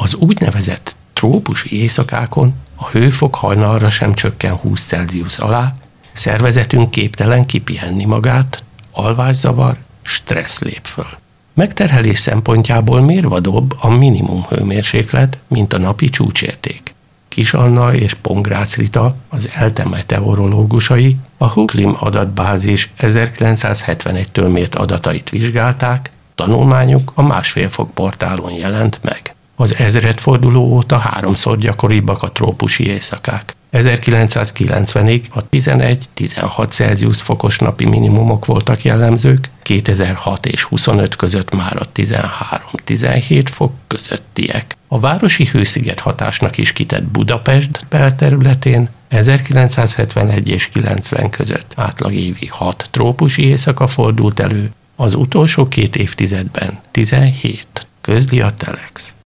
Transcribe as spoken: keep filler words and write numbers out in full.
Az úgynevezett trópusi éjszakákon a hőfok hajnalra sem csökken húsz Celsius alá, szervezetünk képtelen kipihenni magát, alvászavar, stressz lép föl. Megterhelés szempontjából mérvadóbb a minimum hőmérséklet, mint a napi csúcsérték. Kis Anna és Pongrácz Rita, az ELTE meteorológusai, a Huklim adatbázis ezerkilencszázhetvenegytől mért adatait vizsgálták, tanulmányuk a Másfél Fok portálon jelent meg. Az ezredforduló óta háromszor gyakoribbak a trópusi éjszakák. ezerkilencszázkilencvenig a tizenegy-tizenhat Celsius fokos napi minimumok voltak jellemzők, kétezer-hat és huszonöt között már a tizenhárom-tizenhét fok közöttiek. A városi hősziget hatásnak is kitett Budapest belterületén ezerkilencszázhetvenegy és kilencven között átlagévi hat trópusi éjszaka fordult elő, az utolsó két évtizedben tizenhét, közli a Telex.